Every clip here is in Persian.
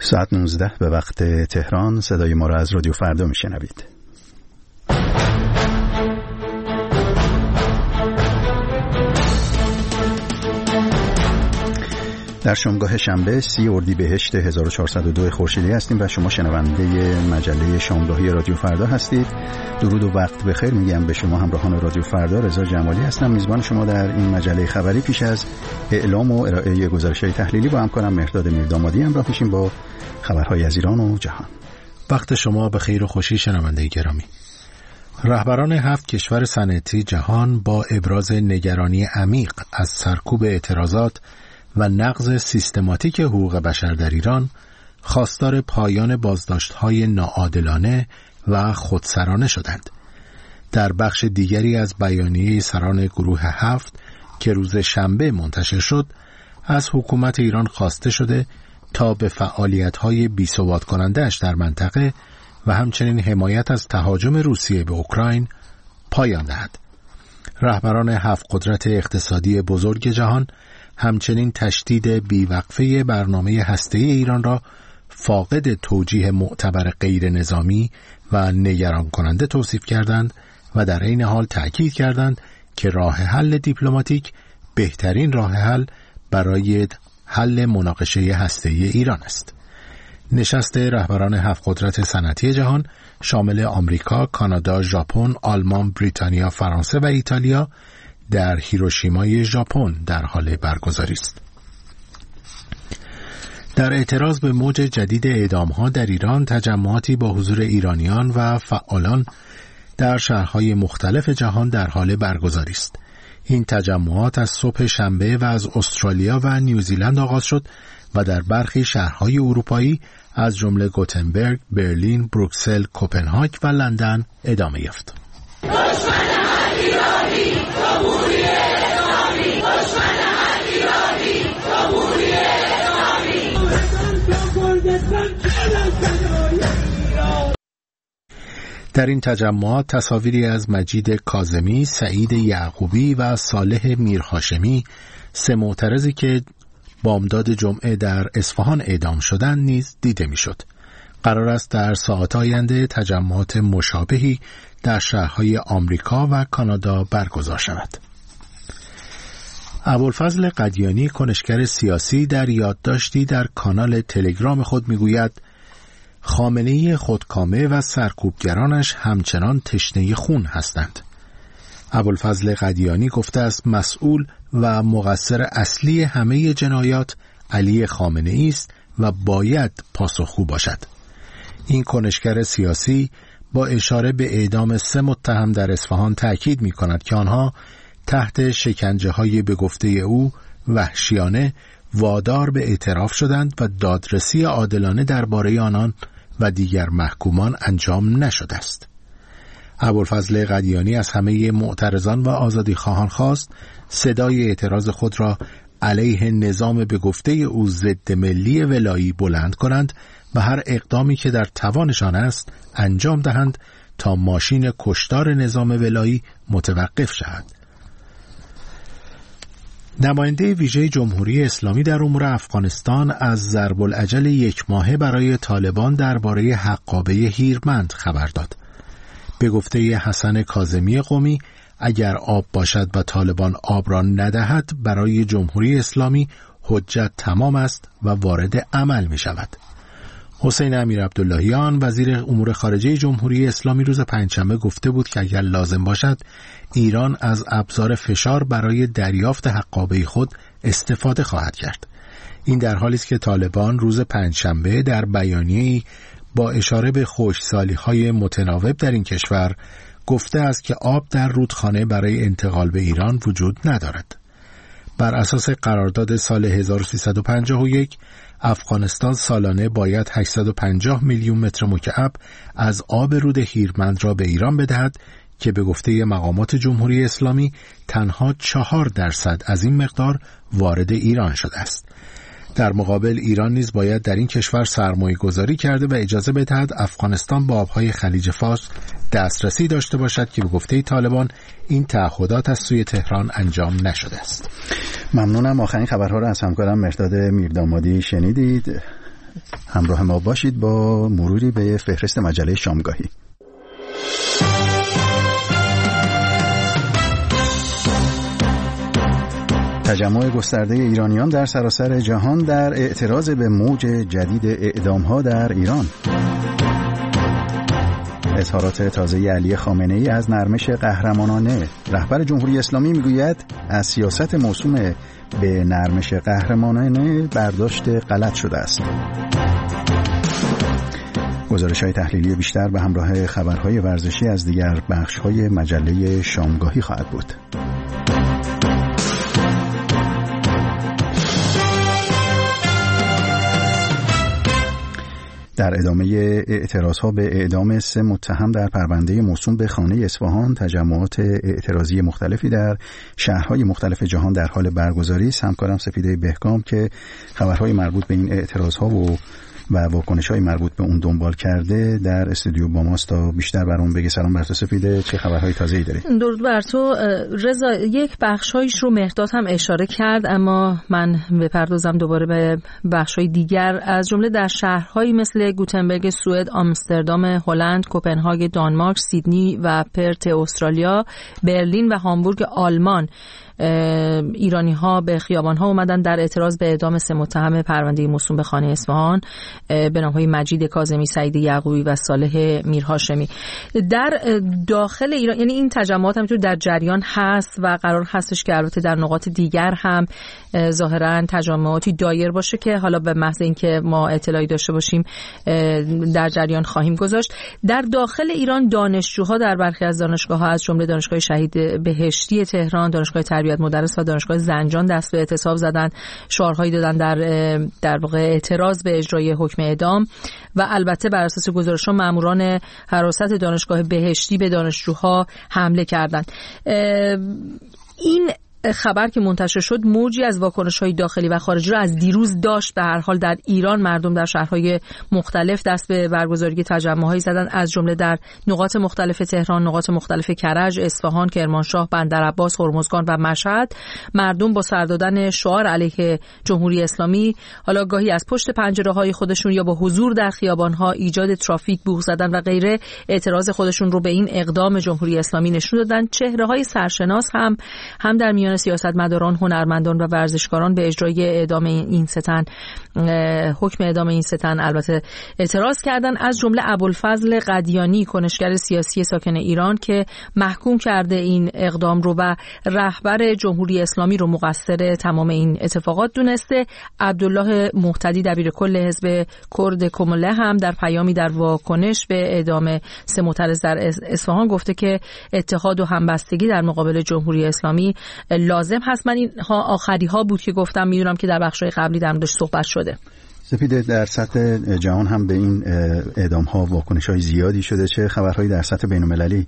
ساعت 19 به وقت تهران. صدای ما را از رادیو فردا میشنوید. در شامگاه شنبه 30 اردیبهشت 1402 خورشیدی هستیم و شما شنونده مجله شامگاهی رادیو فردا هستید. درود و وقت بخیر میگم به شما همراهان رادیو فردا. رضا جمالی هستم، میزبان شما در این مجله خبری. پیش از اعلام و ارائه گزارش‌های تحلیلی با همکارم مهرداد میردامادی همراه میشیم با خبرهای از ایران و جهان. وقت شما بخیر و خوشی شنونده گرامی. رهبران 7 کشور صنعتی جهان با ابراز نگرانی عمیق از سرکوب اعتراضات و نقض سیستماتیک حقوق بشر در ایران خواستار پایان بازداشت‌های ناعادلانه و خودسرانه شدند. در بخش دیگری از بیانیه سران گروه 7 که روز شنبه منتشر شد، از حکومت ایران خواسته شده تا به فعالیت‌های بی‌ثبات کننده‌اش در منطقه و همچنین حمایت از تهاجم روسیه به اوکراین پایان دهد. رهبران 7 قدرت اقتصادی بزرگ جهان همچنین تشدید بیوقفه برنامه هسته‌ای ایران را فاقد توجیه معتبر غیر نظامی و نگران کننده توصیف کردند و در این حال تأکید کردند که راه حل دیپلماتیک بهترین راه حل برای حل مناقشه هسته‌ای ایران است. نشست رهبران 7 قدرت صنعتی جهان شامل آمریکا، کانادا، ژاپن، آلمان، بریتانیا، فرانسه و ایتالیا در هیروشیمای ژاپن در حال برگزاری است. در اعتراض به موج جدید اعدام‌ها در ایران، تجمعاتی با حضور ایرانیان و فعالان در شهرهای مختلف جهان در حال برگزاری است. این تجمعات از صبح شنبه و از استرالیا و نیوزیلند آغاز شد و در برخی شهرهای اروپایی از جمله گوتنبرگ، برلین، بروکسل، کوپنهاگ و لندن ادامه یافت. در این تجمعات تصاویری از مجید کاظمی، سعید یعقوبی و صالح میرهاشمی، 3 معترضی که بامداد جمعه در اصفهان اعدام شدند نیز دیده میشد. قرار است در ساعات آینده تجمعات مشابهی در شهرهای آمریکا و کانادا برگزار شود. ابوالفضل قدیانی، کنشگر سیاسی، در یادداشتی در کانال تلگرام خود میگوید خامنه‌ای خودکامه و سرکوبگرانش همچنان تشنه خون هستند. ابوالفضل قدیانی گفته است مسئول و مقصر اصلی همه جنایات علی خامنه‌ای است و باید پاسخگو باشد. این کنشگر سیاسی با اشاره به اعدام 3 متهم در اصفهان تأکید می کند که آنها تحت شکنجه های به گفته او وحشیانه وادار به اعتراف شدند و دادرسی عادلانه درباره آنان و دیگر محکومان انجام نشده است. ابوالفضل قدیانی از همه معترضان و آزادیخواهان خواست صدای اعتراض خود را علیه نظام به گفته او ضد ملی ولایی بلند کنند و هر اقدامی که در توانشان است انجام دهند تا ماشین کشتار نظام ولایی متوقف شود. نماینده ویژه جمهوری اسلامی در امور افغانستان از ضرب الاجل 1 ماهه برای طالبان درباره حقابه هیرمند خبر داد. به گفته حسن کاظمی قمی اگر آب باشد و طالبان آب را ندهد برای جمهوری اسلامی حجت تمام است و وارد عمل می شود. حسین امیر عبداللهیان وزیر امور خارجه جمهوری اسلامی روز پنجشنبه گفته بود که اگر لازم باشد ایران از ابزار فشار برای دریافت حقابه خود استفاده خواهد کرد. این در حالی است که طالبان روز پنجشنبه در بیانیه‌ای با اشاره به خشکسالی‌های متناوب در این کشور گفته است که آب در رودخانه برای انتقال به ایران وجود ندارد. بر اساس قرارداد سال 1351 افغانستان سالانه باید 850 میلیون متر مکعب از آب رود هیرمند را به ایران بدهد که به گفته مقامات جمهوری اسلامی تنها 4% از این مقدار وارد ایران شده است. در مقابل ایران نیز باید در این کشور سرمایه گذاری کرده و اجازه بدهد افغانستان با آبهای خلیج فارس دسترسی داشته باشد که به گفته طالبان این تعهدات از سوی تهران انجام نشده است. ممنونم. آخرین خبرها را از همکارم مهرداد میردامادی شنیدید. همراه ما باشید با مروری به فهرست مجله شامگاهی. تجمع گسترده ایرانیان در سراسر جهان در اعتراض به موج جدید اعدام‌ها در ایران. اظهارات تازه علی خامنه‌ای از نرمش قهرمانانه. رهبر جمهوری اسلامی میگوید از سیاست موسوم به نرمش قهرمانانه برداشت غلط شده است. گزارش‌های تحلیلی بیشتر به همراه خبرهای ورزشی از دیگر بخش‌های مجله شامگاهی خواهد بود. در ادامه اعتراضها به اعدام 3 متهم در پرونده موسوم به خانه اصفهان، تجمعات اعتراضی مختلفی در شهرهای مختلف جهان در حال برگزاری است. همکارم سپیده بهگام که خبرهای مربوط به این اعتراضها و واکنش‌های مربوط به اون دنبال کرده در استودیو با ماست تا بیشتر برام بگه. سلام بر تو سپیده، چه خبرهای تازه‌ای داری؟ درود بر تو رضا. یک بخشایش رو مهرداد هم اشاره کرد، اما من بپردازم دوباره به بخش‌های دیگر، از جمله در شهرهایی مثل گوتنبرگ سوئد، آمستردام هلند، کوپنهاگ دانمارک، سیدنی و پرت استرالیا، برلین و هامبورگ آلمان ایرانی ها به خیابان ها اومدن در اعتراض به اعدام 3 متهم پرونده موسوم به خانه اصفهان به نامهای مجید کاظمی، سعید یعقوبی و صالح میرهاشمی. در داخل ایران، یعنی این تجمعات همینطور در جریان هست و قرار هستش که البته در نقاط دیگر هم ظاهرا تجمعاتی دایر باشه که حالا به محض اینکه ما اطلاعی داشته باشیم در جریان خواهیم گذاشت. در داخل ایران دانشجوها در برخی از دانشگاه‌ها از جمله دانشگاه شهید بهشتی تهران، دانشگاه تربیت مدرس و دانشگاه زنجان دست به اعتصاب زدن، شعارهایی دادن در واقع اعتراض به اجرای حکم اعدام و البته بر اساس گزارش‌ها ماموران حراست دانشگاه بهشتی به دانشجوها حمله کردند. این خبر که منتشر شد موجی از واکنش‌های داخلی و خارجی را از دیروز داشت. به هر حال در ایران مردم در شهرهای مختلف دست به برگزاری تجمع‌هایی زدن، از جمله در نقاط مختلف تهران، نقاط مختلف کرج، اصفهان، کرمانشاه، بندرعباس، هرمزگان و مشهد. مردم با سر دادن شعار علیه جمهوری اسلامی، حالا گاهی از پشت پنجره‌های خودشون یا با حضور در خیابان‌ها، ایجاد ترافیک، بوق زدن و غیره، اعتراض خودشون رو به این اقدام جمهوری اسلامی نشون دادن. چهره‌های سرشناس هم در میان سیاستمداران، هنرمندان و ورزشکاران به اجرای اعدام این 3 تن، حکم اعدام این 3 تن البته اعتراض کردن، از جمله ابوالفضل قدیانی، کنشگر سیاسی ساکن ایران که محکوم کرده این اقدام رو و رهبر جمهوری اسلامی رو مقصر تمام این اتفاقات دونسته. عبدالله مهتدی دبیر کل حزب کرد کمله هم در پیامی در واکنش به اعدام 3 معترض در اصفهان گفته که اتحاد و همبستگی در مقابل جمهوری اسلامی لازم هست. من این آخری ها بود که گفتم، میدونم که در بخش‌های قبلی در موردش صحبت شده. سپیده، در سطح جهان هم به این اعدام ها واکنش‌های زیادی شده. چه خبرهایی در سطح بین‌المللی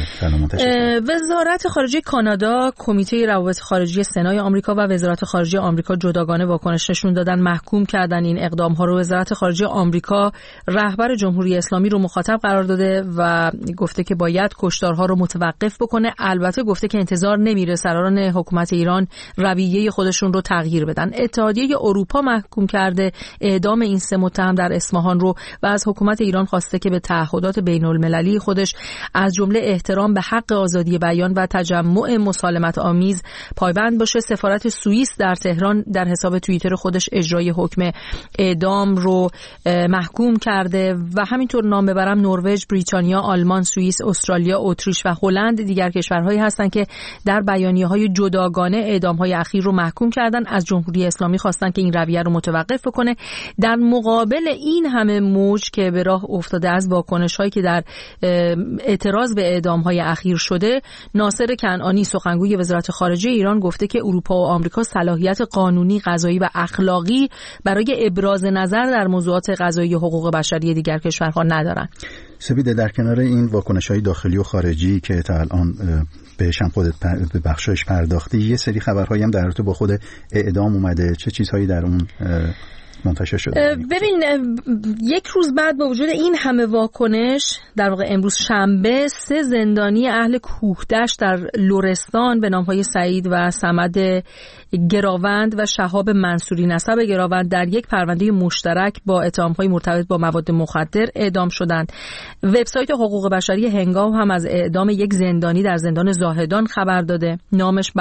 منتشر؟ وزارت خارجه کانادا، کمیته روابط خارجی سنای آمریکا و وزارت خارجه آمریکا جداگانه واکنش نشون دادن، محکوم کردن این اقدام ها رو. وزارت خارجه آمریکا رهبر جمهوری اسلامی رو مخاطب قرار داده و گفته که باید کشتارها رو متوقف بکنه. البته گفته که انتظار نمیره سران حکومت ایران رویه خودشون رو تغییر بدن. اتحادیه اروپا محکوم کرده اعدام این 3 متهم در اصفهان رو و از حکومت ایران خواسته که به تعهدات بین‌المللی خودش از جمله احترام به حق آزادی بیان و تجمع مسالمت آمیز پایبند باشه. سفارت سوئیس در تهران در حساب توییتر خودش اجرای حکم اعدام رو محکوم کرده و همینطور نام ببرم نروژ، بریتانیا، آلمان، سوئیس، استرالیا، اتریش و هلند دیگر کشورهایی هستند که در بیانیه‌های جداگانه اعدام‌های اخیر رو محکوم کردن. از جمهوری اسلامی خواستن که این رویه رو متوقف بکنه. در مقابل این همه موج که به راه افتاده از واکنش‌هایی که در اعتراض به اعدام‌های اخیر شده، ناصر کنعانی سخنگوی وزارت خارجه ایران گفته که اروپا و آمریکا صلاحیت قانونی، قضایی و اخلاقی برای ابراز نظر در موضوعات قضایی و حقوق بشری دیگر کشورها ندارند. سپیده، در کنار این واکنش‌های داخلی و خارجی که تا الان بهش هم خودت به بخشش پرداختی، یه سری خبرهایی هم در رابطه با خود اعدام اومده. چه چیزهایی در اون منتشر شده. ببین یک روز بعد با وجود این همه واکنش، در واقع امروز شنبه، 3 زندانی اهل کوهدشت در لرستان به نامهای سعید و صمد گراوند و شهاب منصوری نسب گراوند در یک پرونده مشترک با اتهام‌های مرتبط با مواد مخدر اعدام شدند. وبسایت حقوق بشری هنگام هم از اعدام یک زندانی در زندان زاهدان خبر داده. نامش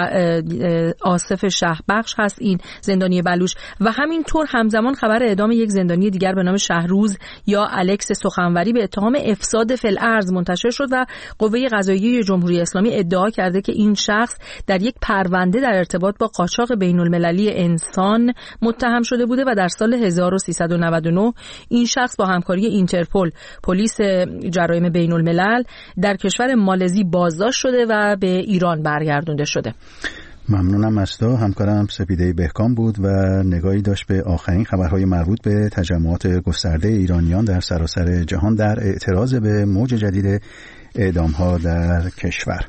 آصف شهبخش هست این زندانی بلوچ، و همینطور همزمان خبر اعدام یک زندانی دیگر به نام شهروز یا الکس سخنوری به اتهام افساد فی الارض منتشر شد و قوه قضاییه جمهوری اسلامی ادعا کرده که این شخص در یک پرونده در ارتباط با قاچاق بین‌المللی انسان متهم شده بوده و در سال 1399 این شخص با همکاری اینترپل، پلیس جرایم بین‌الملل، در کشور مالزی بازداشت شده و به ایران برگردونده شده. ممنونم از تو. همکارم سپیده بهکام بود و نگاهی داشت به آخرین خبرهای مربوط به تجمعات گسترده ایرانیان در سراسر جهان در اعتراض به موج جدید اعدام‌ها در کشور.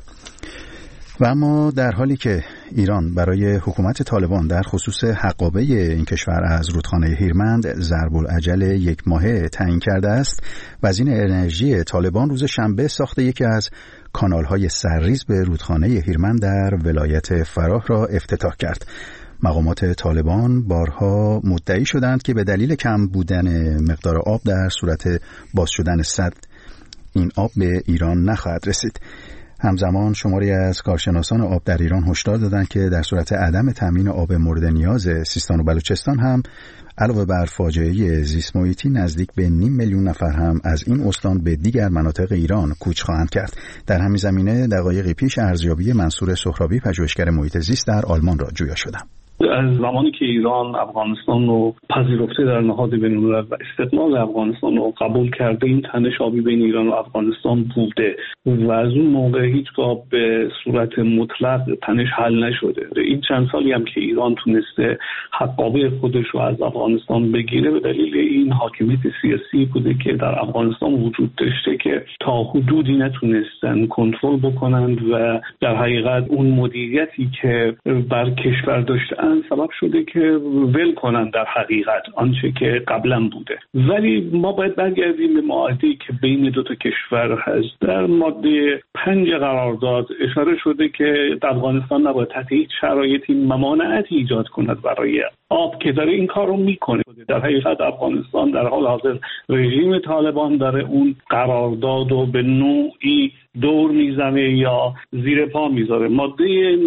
و اما در حالی که ایران برای حکومت طالبان در خصوص حقابه این کشور از رودخانه هیرمند ضرب الاجل 1 ماهه تعیین کرده است، وزیر انرژی طالبان روز شنبه ساخت یکی از کانال‌های سرریز به رودخانه هیرمند در ولایت فراه را افتتاح کرد. مقامات طالبان بارها مدعی شدند که به دلیل کم بودن مقدار آب در صورت باز شدن سد این آب به ایران نخواهد رسید. همزمان شماری از کارشناسان آب در ایران هشدار دادند که در صورت عدم تامین آب مورد نیاز سیستان و بلوچستان هم علاوه بر فاجعه زیست محیطی نزدیک به 500,000 نفر هم از این استان به دیگر مناطق ایران کوچ خواهند کرد. در همین زمینه دقایقی پیش ارزیابی منصور سهرابی، پژوهشگر محیط زیست در آلمان را جویا شدم. از زمانی که ایران افغانستان رو پذیرفته در نهاد بین‌الملل و استقلال افغانستان رو قبول کرده، این تنش آبی بین ایران و افغانستان بوده و از اون موقع هیچگاه به صورت مطلق تنش حل نشده. این چند سالی هم که ایران تونسته حقابه خودش رو از افغانستان بگیره به دلیل این حاکمیت سیاسی بوده که در افغانستان وجود داشته که تا حدودی نتونستن کنترل بکنند و در حقیقت اون مدیریتی که بر کشور داشتن سبب شده که ول کنن در حقیقت آنچه که قبلا بوده. ولی ما باید برگردیم به معاهده‌ای که بین دو تا کشور هست. در ماده 5 قرارداد اشاره شده که افغانستان نباید تحت هیچ شرایطی ممانعتی ایجاد کند برای آب، که داره این کار رو میکنه. در حقیقت افغانستان در حال حاضر رژیم طالبان داره اون قرارداد رو به نوعی دور میزنه یا زیر پا میذاره. ماده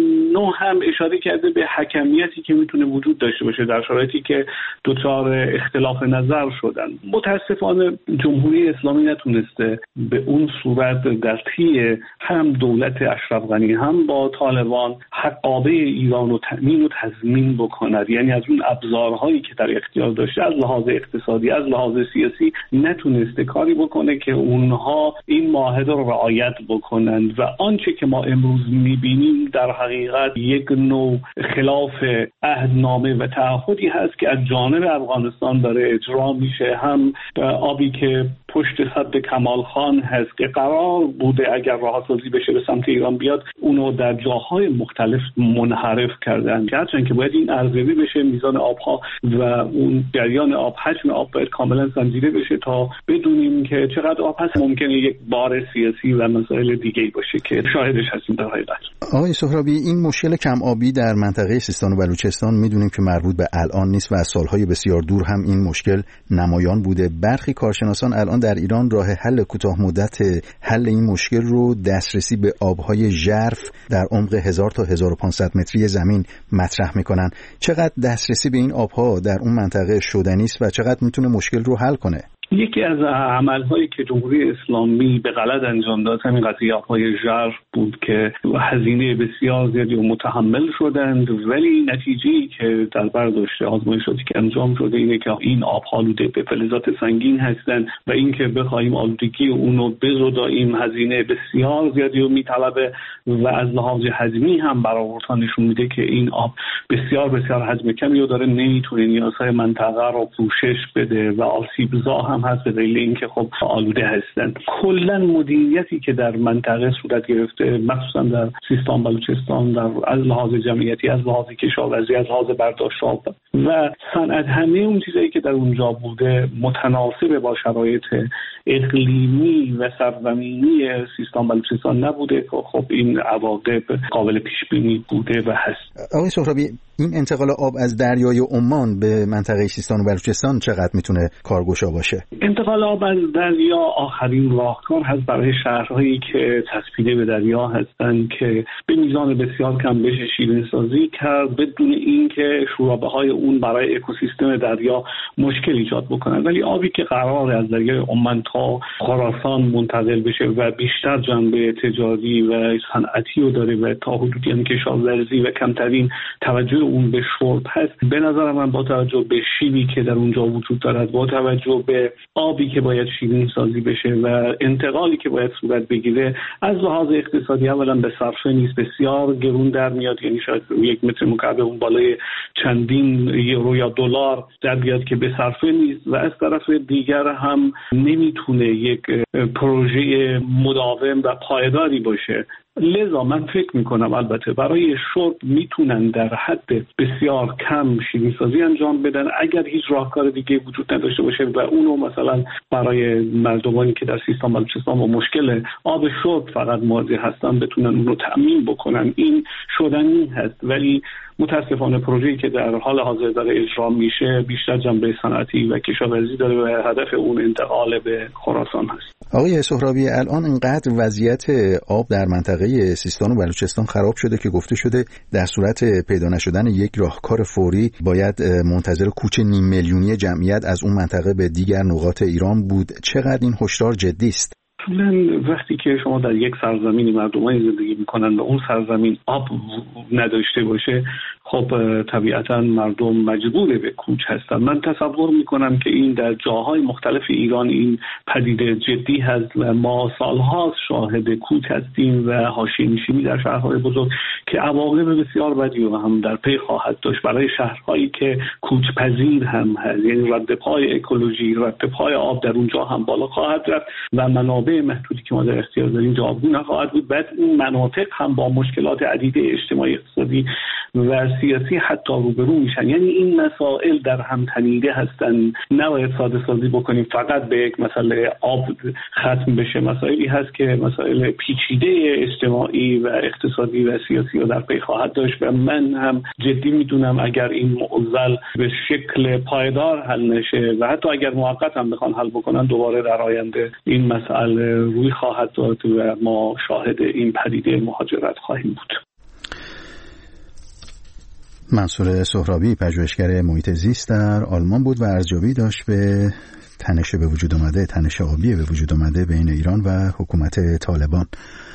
9 هم اشاره کرده به حکمیتی که میتونه وجود داشته باشه در شرایطی که دچار اختلاف نظر شدن. متاسفانه جمهوری اسلامی نتونسته به اون صورت در طی هم دولت اشرف غنی هم با طالبان حقابه ایران رو تأمین و تضمین بکند. یعنی از اون ابزارهایی که در اختیار داشته از لحاظ اقتصادی، از لحاظ سیاسی، نتونسته کاری بکنه که اونها این معاهده رو رعایت بکنند و آنچه که ما امروز میبینیم در حقیقت یک نوع خلاف عهدنامه و تعهدی هست که از جانب افغانستان داره اجرا میشه. هم آبی که پشت سد کمال خان هست که قرار بوده اگر راهسازی بشه به سمت ایران بیاد، اونو در جاهای مختلف منحرف کردن. هرچند که باید این ارزیابی بشه، میزان آبها و اون جریان آب، حجم آب باید کاملا سنجیده بشه تا بدونیم که چقدر آب هست. ممکنه یک بار سیاسی و مسائل دیگه‌ای باشه که شاهدش هستیم در حقیقت. آقای سهرابی، این مشکل کم آبی در منطقه سیستان و بلوچستان میدونیم که مربوط به الان نیست و از سالهای بسیار دور هم این مشکل نمایان بوده. برخی کارشناسان الان در ایران راه حل کوتاه مدت حل این مشکل رو دسترسی به آبهای ژرف در عمق 1000 تا 1500 متری زمین مطرح میکنن. چقدر دسترسی به این آبها در اون منطقه شدنی است و چقدر میتونه مشکل رو حل کنه؟ یکی از عملهایی که جمهوری اسلامی به غلط انجام داد همین قضیه آبهای ژرف بود که هزینه بسیار زیادی متحمل شدند، ولی نتیجه‌ای که در بر داشته آزمایشاتی که انجام شده اینه که این آبها آلوده به فلزات سنگین هستند و اینکه بخوایم آلودگی اونو بزداییم هزینه بسیار زیادی رو میطلبه و از لحاظ حجمی هم برآوردها نشون میده که این آب بسیار حجم کمی رو داره، نمیتونه نیازهای منطقه رو پوشش بده و آسیبزا هم هست به دلیل اینکه خب آلوده هستن. کلا مدیریتی که در منطقه صورت گرفته مخصوصا در سیستان بلوچستان در از لحاظ جمعیتی، از لحاظ کشاورزی، از لحاظ برداشت و صنعت، همه اون چیزایی که در اونجا بوده متناسب با شرایط اقلیمی و سرزمینی سیستان بلوچستان نبوده. خب این عواقب قابل پیش بینی بوده و هست. آقای سهرابی، این انتقال آب از دریای عمان به منطقه سیستان و بلوچستان چقدر میتونه کارگشا باشه؟ انتقال آب از دریا آخرین راهکار هست برای شهرهایی که چسبیده به دریا هستند که به میزان بسیار کم بشه شیرین‌سازی کرد بدون اینکه شورابه‌های اون برای اکوسیستم دریا مشکل ایجاد بکنن. ولی آبی که قراره از دریای عمان تا خراسان منتقل بشه و بیشتر جنبه تجاری و صنعتی رو داره و تا حدودی هم کشاورزی و کمترین توجه اون به شرب هست، به نظر من با توجه به شیبی که در اونجا وجود دارد، با توجه به آبی که باید شیرین سازی بشه و انتقالی که باید صورت بگیره، از لحاظ اقتصادی اولا به صرفه نیست، بسیار گرون در میاد. یعنی شاید 1 متر مکعب اون بالای چندین یورو یا دلار در بیاد که به صرفه نیست و از طرف دیگر هم نمیتونه یک پروژه مداوم و پایداری باشه. لذا من فکر میکنم البته برای شرب میتونن در حد بسیار کم شیرین‌سازی انجام بدن اگر هیچ راهکار دیگه وجود نداشته باشه و اونو مثلا برای مردمانی که در سیستان بلوچستان با مشکل آب شرب فقط مواجه هستن بتونن اونو تأمین بکنن. این شدنی هست، ولی متاسفانه پروژه‌ای که در حال حاضر داره اجرا میشه بیشتر جنبه صنعتی و کشاورزی داره و هدف اون انتقال به خراسان هست. آقای سهرابی، الان اینقدر وضعیت آب در منطقه سیستان و بلوچستان خراب شده که گفته شده در صورت پیدا نشدن یک راهکار فوری باید منتظر کوچ 500,000 میلیونی جمعیت از اون منطقه به دیگر نقاط ایران بود. چقدر این هشدار جدی است؟ وقتی که شما در یک سرزمینی مردمانی زندگی میکنن و اون سرزمین آب نداشته باشه، خب طبیعتا مردم مجبور به کوچ هستن. من تصور میکنم که این در جاهای مختلف ایران این پدیده جدی هست و ما سالهاست شاهد کوچ هستیم و حاشیه‌نشینی در شهرهای بزرگ که عواقب بسیار بدی رو هم در پی خواهد داشت برای شهرهایی که کوچ پذیر هم هست. یعنی رد پای اکولوژی، رد پای آب در اونجا هم بالا خواهد رفت و منابع محدودی که ما در اختیار داریم جوابگو نخواهد بود. بعد این مناطق هم با مشکلات عدید اجتماعی، اقتصادی و سیاسی حتی روبرو میشن. یعنی این مسائل در هم تنیده هستن. نباید ساده سازی بکنیم فقط به یک مسئله آب ختم بشه. مسائلی هست که مسائل پیچیده اجتماعی و اقتصادی و سیاسی رو در پی خواهد داشت و من هم جدی میدونم اگر این معضل به شکل پایدار حل نشه و حتی اگر موقت هم بخوان حل بکنن، دوباره در آینده این مسئله روی خواهد داد و ما شاهد این پدیده مهاجرت خواهیم بود. منصور سهرابی، پژوهشگر محیط زیست در آلمان بود و ارزیابی داشت به تنش به وجود اومده، تنش آبی به وجود اومده بین ایران و حکومت طالبان.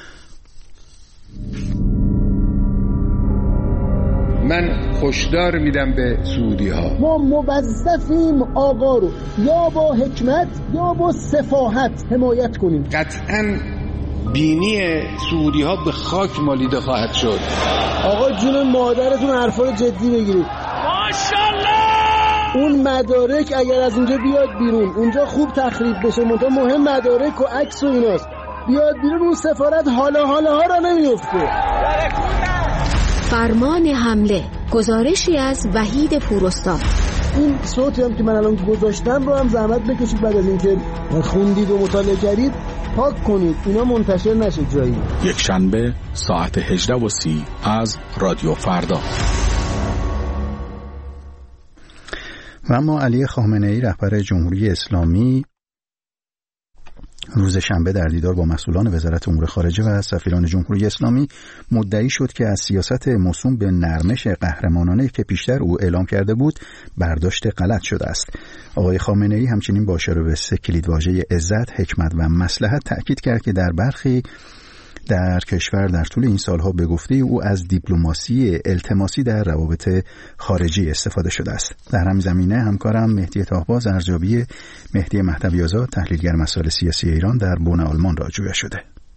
من هشدار میدم به سعودی ها، ما موظفیم آقا رو یا با حکمت یا با سفاهت حمایت کنیم. قطعاً بینی سعودی ها به خاک مالیده خواهد شد. آقا جون مادرتون حرفا رو جدی بگیرید. ماشاءالله. اون مدارک اگر از اونجا بیاد بیرون، اونجا خوب تخریب بشه، مهم مدارک و عکس و ایناست، بیاد بیرون، اون سفارت حالا را نمیفته. فرمان حمله، گزارشی از وحید پوراستاد. این صوتی هم که من الان گذاشتم رو هم زحمت بکشید بعد از اینکه خوندید و مطالعه کردید پاک کنید، اینا منتشر نشه جایی. یک شنبه ساعت 18:30 از رادیو فردا. و اما علی خامنه‌ای رهبر جمهوری اسلامی روز شنبه در دیدار با مسئولان وزارت امور خارجه و سفیران جمهوری اسلامی مدعی شد که از سیاست موسوم به نرمش قهرمانانه که پیشتر او اعلام کرده بود برداشت غلط شده است. آقای خامنه‌ای همچنین با اشاره به 3 کلیدواژه عزت، حکمت و مصلحت تأکید کرد که در برخی در کشور در طول این سالها به گفته او از دیپلماسی التماسی در روابط خارجی استفاده شده است. در همین زمینه همکارم مهدی طاهباز ارزیابی مهدی مهدوی آزاد تحلیلگر مسائل سیاسی ایران در بن آلمان را جویا شده.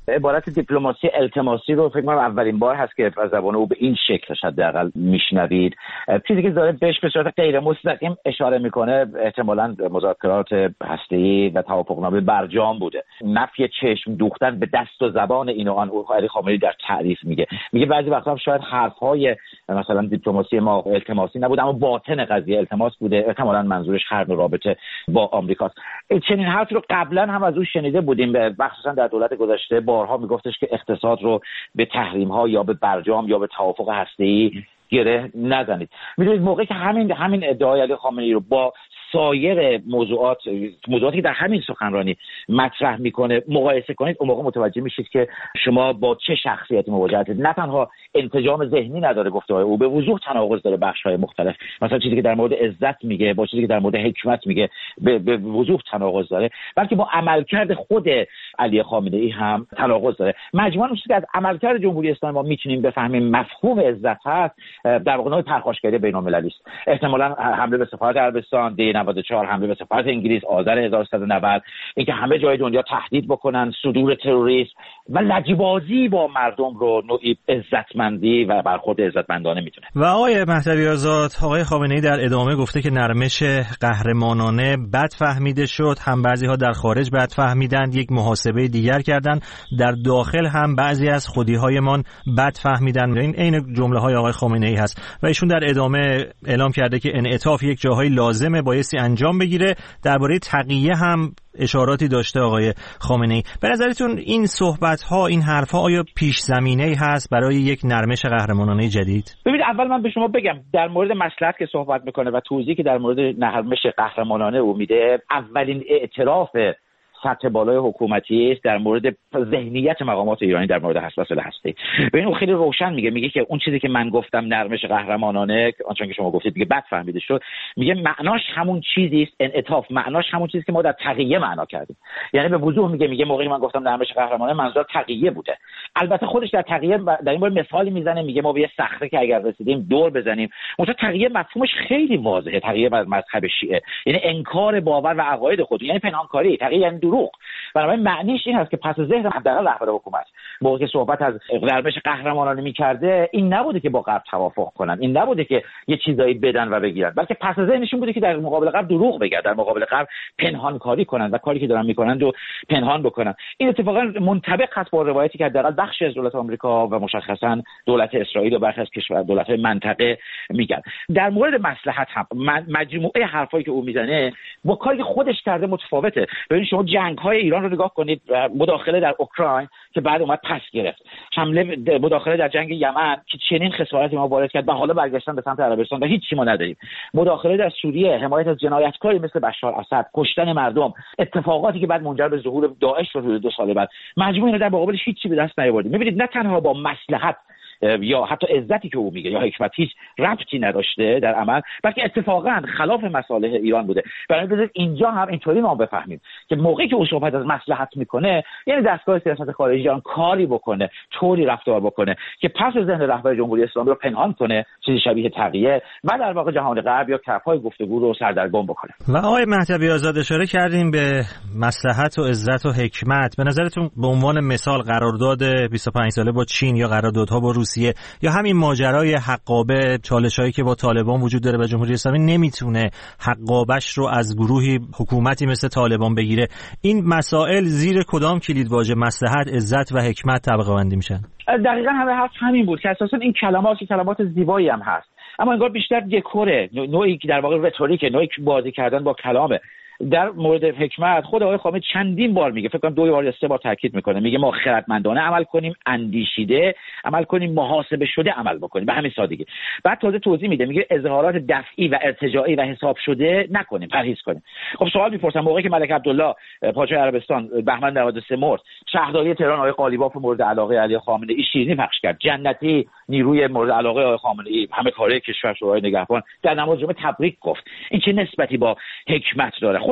عبارت دیپلماسی التماسی رو فکر کنم اولین بار هست که از زبان او به این شکل حداقل میشنوید. چیزی که داره بهش به صورت غیر مستقیم اشاره میکنه احتمالاً مذاکرات هسته‌ای و توافقنامه برجام بوده. نفی چشم دوختن به دست و زبان این و آن علی خامنه‌ای در تعریف میگه بعضی وقتا شاید حرف‌های مثلا دیپلماسی ما التماسی نبود اما باطن قضیه التماس بوده. احتمالاً منظورش خرم رابطه با آمریکاست. چنین حرفی رو قبلا هم از او شنیده بودیم، مخصوصا در دولت گذشته بارها میگفتش که اقتصاد رو به تحریم‌ها یا به برجام یا به توافق هسته‌ای گره نزنید. میدونید موقعی که همین ادعای علی خامنه‌ای رو با سایر موضوعاتی که در همین سخنرانی مطرح میکنه مقایسه کنید، اون موقع متوجه میشید که شما با چه شخصیتی مواجه هستید. نه تنها انسجام ذهنی نداره گفته‌های او، به وضوح تناقض داره بخش‌های مختلف. مثلا چیزی که در مورد عزت میگه با چیزی که در مورد حکمت میگه به وضوح تناقض داره، بلکه با عملکرد خود علی خامنه‌ای هم تناقض داره. مجموعاً چیزی که از عملکرد جمهوری اسلامی ما میتونیم بفهمیم مفهوم عزت هست، در واقع نوع پرخاشگری بین‌المللی است. احتمالاً حمله به سفارت عربستان، 94 حمله به سفارت انگلیس، آذر 1190، اینکه همه جای دنیا تهدید بکنن، صدور تروریسم و لجبازی با مردم رو نوعی عزتمندی و برخورد عزتمندانه میتونه. و آقای مهدوی آزاد، آقای خامنه‌ای در ادامه گفته که نرمش قهرمانانه بد فهمیده شد، هم بعضی‌ها در خارج بد فهمیدند، یک محاسبه دیگر کردند، در داخل هم بعضی از خودی‌هایمان بد فهمیدند. این عین جمله‌های آقای خامنه‌ای هست و ایشون در ادامه اعلام کرده که انعطاف یک جاهای لازمه، بایستی انجام بگیره. درباره تقیه هم اشاراتی داشته آقای خامنه‌ای. به نظرتون این صحبت‌ها، این حرف‌ها آیا پیش زمینه‌ای هست برای یک نرمش قهرمانانه جدید؟ ببینید، اول من به شما بگم در مورد مصلحت که صحبت میکنه و توضیحی که در مورد نرمش قهرمانانه او میده، اولین اعتراف سطح بالای حکومتی است در مورد ذهنیت مقامات ایرانی در مورد مسئله هستی. ببین اون خیلی روشن میگه که اون چیزی که من گفتم نرمش قهرمانانه، آنچه که شما گفتید دیگه بد فهمیده شد، میگه معناش همون چیزی است، انعطاف معناش همون چیزی که ما در تقیه معنا کردیم. یعنی به وضوح میگه موقعی من گفتم نرمش قهرمانانه منظور تقیه بوده. البته خودش در تقیه در این مورد مثالی میزنه، میگه ما به یه صخره که اگر رسیدیم دور بزنیم. مثلا تقیه مفهومش خیلی واضحه. تقیه از مذهب شیعه یعنی انکار باور و عقاید خود، یعنی پنهانکاری. تقیه یعنی دروغ. بنابراین معنیش این هست که پس ذهن حداقل رهبر حکومت موقعی که صحبت از نرمش قهرمانانه می‌کرده، این نبوده که با غرب توافق کنن، این نبوده که یه چیزایی بدن و بگیرن، بلکه پس ذهنشون بوده که در مقابل غرب دروغ بگن، در مقابل غرب پنهانکاری کنن و کاری که دارن میکنن رو پنهان بکنن. این اتفاقا منطبق هست با روایتی که حداقل بخشی از دولت آمریکا و مشخصا دولت اسرائیل و برخی از کشورهای دولت‌های منطقه میگن. در مورد مصلحت هم مجموعه حرفایی که او میزنه با کاری که خودش کرده متفاوته. ببینید شما جنگ‌های ایران رو نگاه کنید، مداخله در اوکراین که بعد اومد پس گرفت، حمله مداخله در جنگ یمن که چنین خسارتی ما وارد کرد و حالا برگشتن به سمت عربستان و هیچ چی ما نداریم، مداخله در سوریه، حمایت از جنایتکاری مثل بشار اسد، کشتن مردم، اتفاقاتی که بعد منجر به ظهور داعش شد 2 سال بعد، مجموعه اینا در مقابلش هیچ چی به دست نیاوردیم. ببینید نه تنها با مصلحت یا حتی عزتی که او میگه یا حکمت هیچ ربطی نداشته در عمل، بلکه اتفاقا خلاف مصالح ایران بوده. برای اینجا هم اینطوری ما بفهمیم که موقعی که او صحبت از مصلحت میکنه، یعنی دستگاه سیاست خارجی ایران کاری بکنه، طوری رفتار بکنه که پس ذهن رهبر جمهوری اسلامی رو پنهان کنه، چیزی شبیه تقیه و در واقع جهان غرب یا کف‌های گفتگو رو سردرگم بکنه. و آقای مهدوی آزاد اشاره کردیم به مصلحت و عزت و حکمت. به نظرتون به عنوان مثال قرارداد 25 ساله با چین یا قراردادها با روسیه یا همین ماجرای حقابه، چالشایی که با طالبان وجود داره و جمهوری اسلامی نمیتونه حقابش رو از گروهی حکومتی مثل طالبان بگیره، این مسائل زیر کدام کلیدواژه مصلحت، عزت و حکمت طبقه بندی میشن؟ دقیقاً همین بود که اساساً این کلمات زیبایی هم هست، اما انگار بیشتر دکوره، نوعی که در واقع رتوریکه، نوعی بازی کردن با کلامه. در مورد حکمت خود آقای خامنه‌ای چندین بار میگه، فکر کنم 2 بار یا 3 بار تاکید میکنه، میگه ما خردمندانه عمل کنیم، اندیشیده عمل کنیم، محاسبه شده عمل بکنیم، به همین سادگی. بعد تازه توضیح میده، میگه اظهارات دفعی و ارتجاعی و حساب شده نکنیم، پرهیز کنیم. خب سوال میپرسم، موقعی که ملک عبدالله پادشاه عربستان بهمن 93 مرد، شهرداری تهران آقای قالیباف مورد علاقه علی خامنه‌ای شیرینی پخش کرد، جنتی نیروی مورد علاقه آقای خامنه‌ای همه کاره کشور شورای نگهبان در نماز جمعه تبریک گفت. این چه نسبتی با حکمت داره؟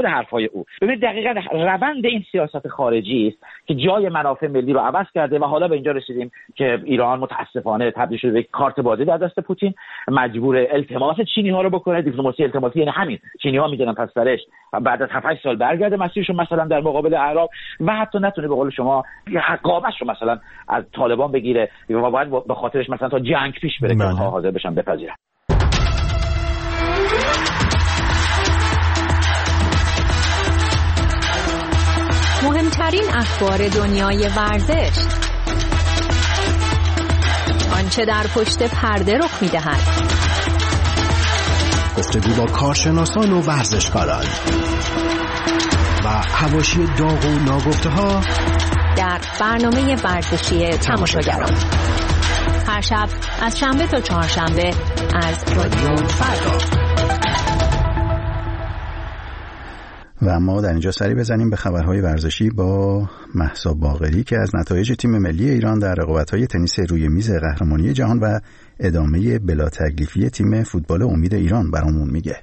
خود حرفای او. ببینید دقیقاً روند این سیاست خارجی است که جای منافع ملی رو عوض کرده و حالا به اینجا رسیدیم که ایران متاسفانه تبدیل شده به کارت بازی در دست پوتین، مجبور التماس چینی ها رو بکنه. دیپلماسی التماسی یعنی همین، چینی ها میدونن پس سرش بعد از 7-8 سال برگرده مسیرشون مثلا در مقابل عراق و حتی نتونه به قول شما حقابش رو مثلا از طالبان بگیره و باید به خاطرش مثلا تا جنگ پیش بره که اونها حاضر بشن بپذیرن. مهمترین اخبار دنیای ورزش، آنچه در پشت پرده رخ می‌دهد، گفتگو با کارشناسان و ورزشکاران و حواشی داغ و ناگفته‌ها در برنامه ورزشی تماشاگران، هر شب از شنبه تا چهارشنبه از رادیو فردا. و ما در اینجا سری بزنیم به خبرهای ورزشی با مهسا باقری که از نتایج تیم ملی ایران در رقابت‌های تنیس روی میز قهرمانی جهان و ادامه بلا تکلیفی تیم فوتبال امید ایران برامون میگه.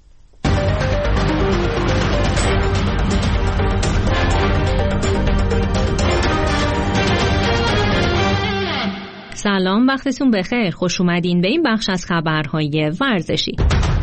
سلام، وقتتون بخیر. خوش اومدین به این بخش از خبرهای ورزشی.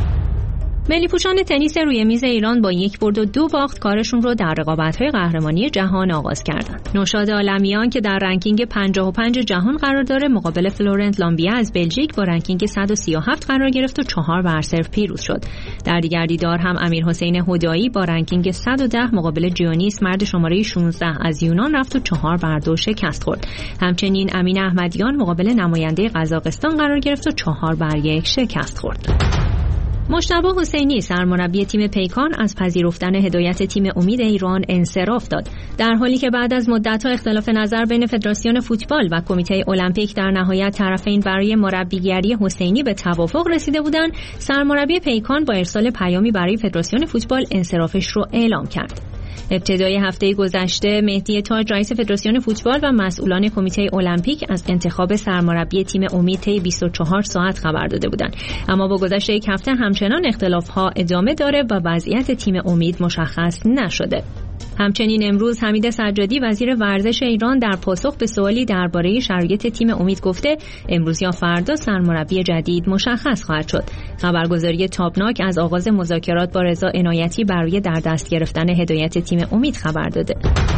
ملی‌پوشان تنیس روی میز ایران با 1 برد و 2 باخت کارشون رو در رقابت‌های قهرمانی جهان آغاز کردند. نوشاد عالمیان که در رنکینگ 55 جهان قرار داره مقابل فلورنت لامبیا از بلژیک با رنکینگ 137 قرار گرفت و 4 بر صفر پیروز شد. در دیگر دیدار هم امیرحسین هدایی با رنکینگ 110 مقابل جیونیس مرد شماره 16 از یونان رفت و 4 بر 2 شکست خورد. همچنین امین احمدیان مقابل نماینده قزاقستان قرار گرفت و 4 بر 1 شکست خورد. مجتبی حسینی سرمربی تیم پیکان از پذیرفتن هدایت تیم امید ایران انصراف داد، در حالی که بعد از مدت‌ها اختلاف نظر بین فدراسیون فوتبال و کمیته المپیک در نهایت طرفین برای مربیگری حسینی به توافق رسیده بودند. سرمربی پیکان با ارسال پیامی برای فدراسیون فوتبال انصرافش رو اعلام کرد. ابتدای هفته گذشته مهدی تاج رئیس فدراسیون فوتبال و مسئولان کمیته المپیک از انتخاب سرمربی تیم امید طی 24 ساعت خبر داده بودند، اما با گذشت یک هفته همچنان اختلاف‌ها ادامه داره و وضعیت تیم امید مشخص نشده. همچنین امروز حمید سجادی وزیر ورزش ایران در پاسخ به سوالی درباره شرایط تیم امید گفته امروز یا فردا سرمربی جدید مشخص خواهد شد. خبرگزاری تابناک از آغاز مذاکرات با رضا عنایتی برای در دست گرفتن هدایت تیم امید خبر داده.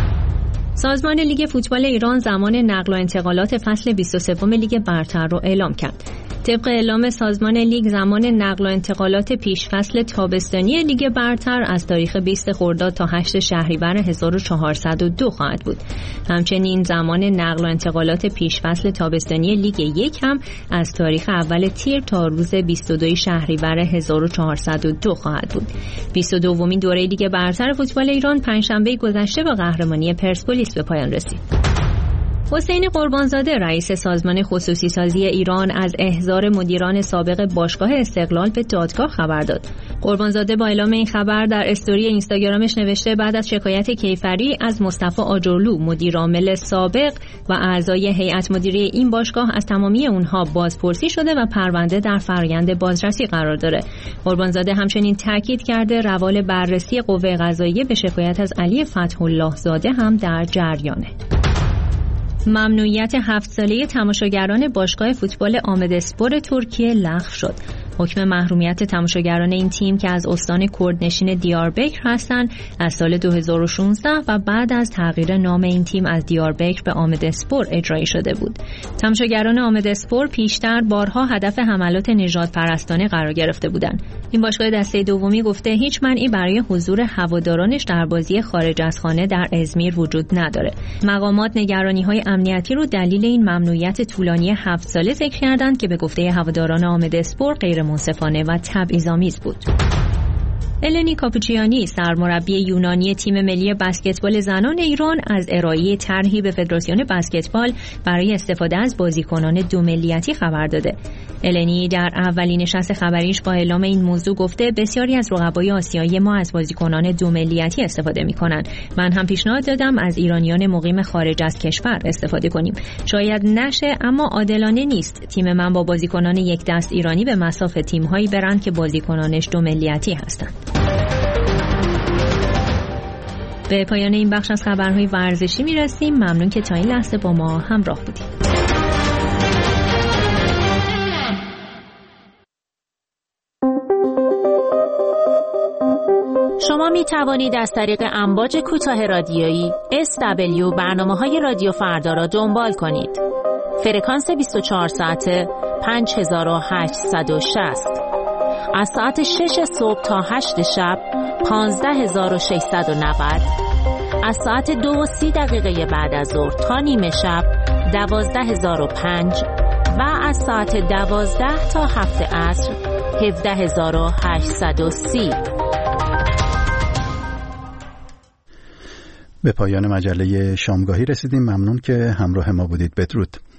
سازمان لیگ فوتبال ایران زمان نقل و انتقالات فصل 23 لیگ برتر را اعلام کرد. طبق اعلام سازمان لیگ زمان نقل و انتقالات پیش فصل تابستانی لیگ برتر از تاریخ 20 خرداد تا 8 شهریور 1402 خواهد بود. همچنین زمان نقل و انتقالات پیش فصل تابستانی لیگ 1 هم از تاریخ اول تیر تا روز 22 شهریور 1402 خواهد بود. 22مین دوره لیگ برتر فوتبال ایران پنجشنبه گذشته با قهرمانی پرسپولیس به پایان رسید. حسین قربانزاده رئیس سازمان خصوصی سازی ایران از احضار مدیران سابق باشگاه استقلال به دادگاه خبر داد. قربانزاده با اعلام این خبر در استوری اینستاگرامش نوشته بعد از شکایت کیفری از مصطفی آجرلو مدیر عامل سابق و اعضای هیئت مدیره این باشگاه از تمامی اونها بازپرسی شده و پرونده در فرآیند بازرسی قرار داره. قربانزاده همچنین تاکید کرده روال بررسی قوه قضاییه به شکایت از علی فتح الله زاده هم در جریانه. ممنوعیت 7 ساله تماشاگران باشگاه فوتبال آمداسپور ترکیه لغو شد. حکم محرومیت تماشاگران این تیم که از استان کردنشین دیاربکر هستند از سال 2016 و بعد از تغییر نام این تیم از دیاربکر به آمداسپور اجرایی شده بود. تماشاگران آمداسپور پیشتر بارها هدف حملات نژاد پرستانه قرار گرفته بودند. این باشگاه دسته دومی گفته هیچ مانعی برای حضور هوادارانش در بازی خارج از خانه در ازمیر وجود نداره. مقامات نگرانی‌های امنیتی رو دلیل این ممنوعیت طولانی 7 ساله ذکر کردند که به گفته هواداران آمداسپور غیر منصفانه و تبعیض‌آمیز بود. النی کاپوچیانی سرمربی یونانی تیم ملی بسکتبال زنان ایران از ارائه طرحی به فدراسیون بسکتبال برای استفاده از بازیکنان دو ملیتی خبر داده. النی در اولین نشست خبریش با اعلام این موضوع گفته بسیاری از رقبای آسیایی ما از بازیکنان دو ملیتی استفاده می‌کنند. من هم پیشنهاد دادم از ایرانیان مقیم خارج از کشور استفاده کنیم. شاید نشه اما عادلانه نیست تیم من با بازیکنان یک دست ایرانی به مصاف تیم‌هایی برند که بازیکنانش دو ملیتی هستند. به پایان این بخش از خبرهای ورزشی میرسیم. ممنون که تا این لحظه با ما همراه بودید. شما می توانید از طریق امواج کوتاه رادیویی SW برنامه‌های رادیو فردا را دنبال کنید. فرکانس 24 ساعته 5860. از ساعت 6 صبح تا 8 شب 15690. از ساعت 2:30 بعد از ظهر تا نیمه شب 12005 و از ساعت 12 تا 7 عصر 17830. به پایان مجله شامگاهی رسیدیم. ممنون که همراه ما بودید. بدرود.